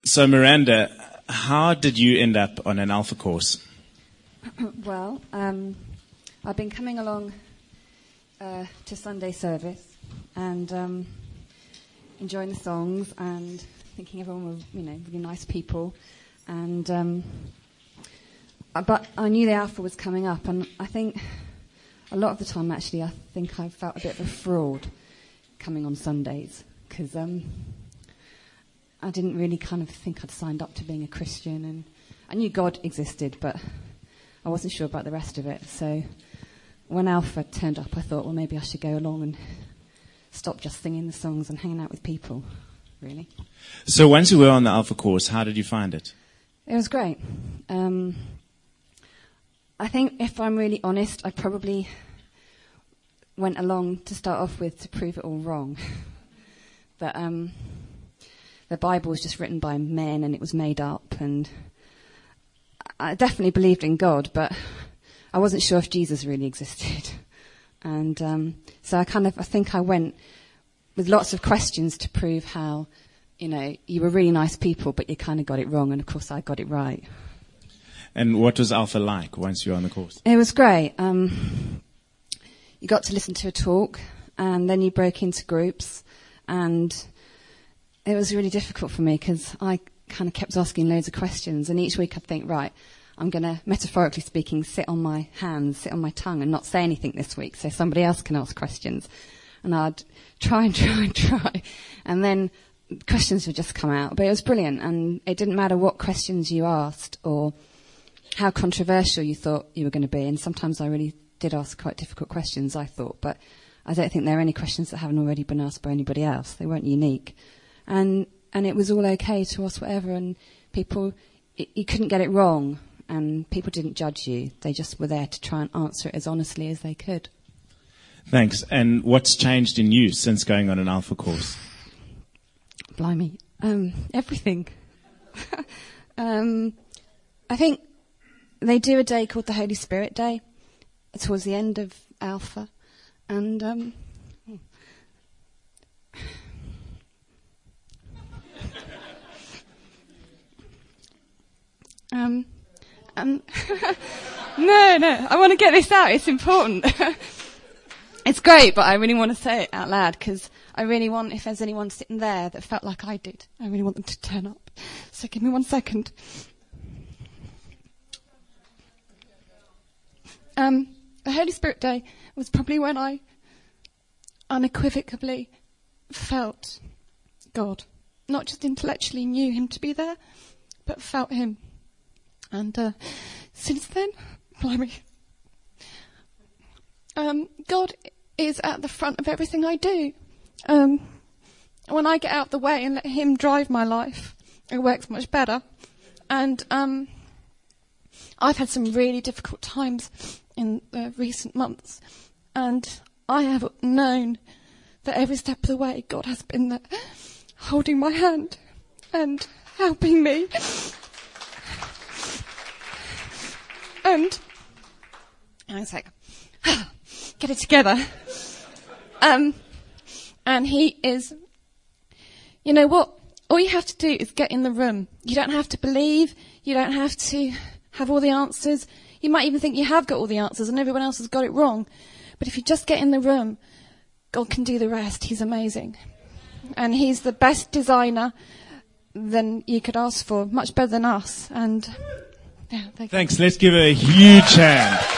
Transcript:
So Miranda, how did you end up on an Alpha course? Well, I've been coming along to Sunday service and enjoying the songs and thinking everyone were, really nice people. And but I knew the Alpha was coming up, and I think a lot of the time, actually, I think I felt a bit of a fraud coming on Sundays because I didn't really kind of think I'd signed up to being a Christian, and I knew God existed, but I wasn't sure about the rest of it. So when Alpha turned up, I thought, well, maybe I should go along and stop just singing the songs and hanging out with people, really. So once you were on the Alpha course, how did you find it? It was great. I think if I'm really honest, I probably went along to start off with to prove it all wrong. That the Bible was just written by men and it was made up, and I definitely believed in God, but I wasn't sure if Jesus really existed. And so I think I went with lots of questions to prove how, you were really nice people, but you kind of got it wrong, and of course I got it right. And what was Alpha like once you were on the course? It was great. You got to listen to a talk, and then you broke into groups, and it was really difficult for me because I kind of kept asking loads of questions, and each week I'd think, right, I'm going to, metaphorically speaking, sit on my hands, sit on my tongue and not say anything this week so somebody else can ask questions. And I'd try, and then questions would just come out. But it was brilliant, and it didn't matter what questions you asked or how controversial you thought you were going to be. And sometimes I really did ask quite difficult questions, I thought, but I don't think there are any questions that haven't already been asked by anybody else. They weren't unique. And it was all okay to ask whatever, and people, you couldn't get it wrong, and people didn't judge you. They just were there to try and answer it as honestly as they could. Thanks. And what's changed in you since going on an Alpha course? Blimey. Everything. I think they do a day called the Holy Spirit Day towards the end of Alpha, and no, I want to get this out. It's important. It's great, but I really want to say it out loud because I really want, if there's anyone sitting there that felt like I did, I really want them to turn up. So give me 1 second. The Holy Spirit Day was probably when I unequivocally felt God. Not just intellectually knew him to be there, but felt him. And since then, blimey, God is at the front of everything I do. When I get out of the way and let him drive my life, it works much better. And I've had some really difficult times in recent months, and I have known that every step of the way God has been there, holding my hand and helping me. And I was like, get it together. And he is, you know what? All you have to do is get in the room. You don't have to believe. You don't have to have all the answers. You might even think you have got all the answers and everyone else has got it wrong. But if you just get in the room, God can do the rest. He's amazing. And he's the best designer than you could ask for, much better than us. And yeah, thanks. Let's give her a huge hand.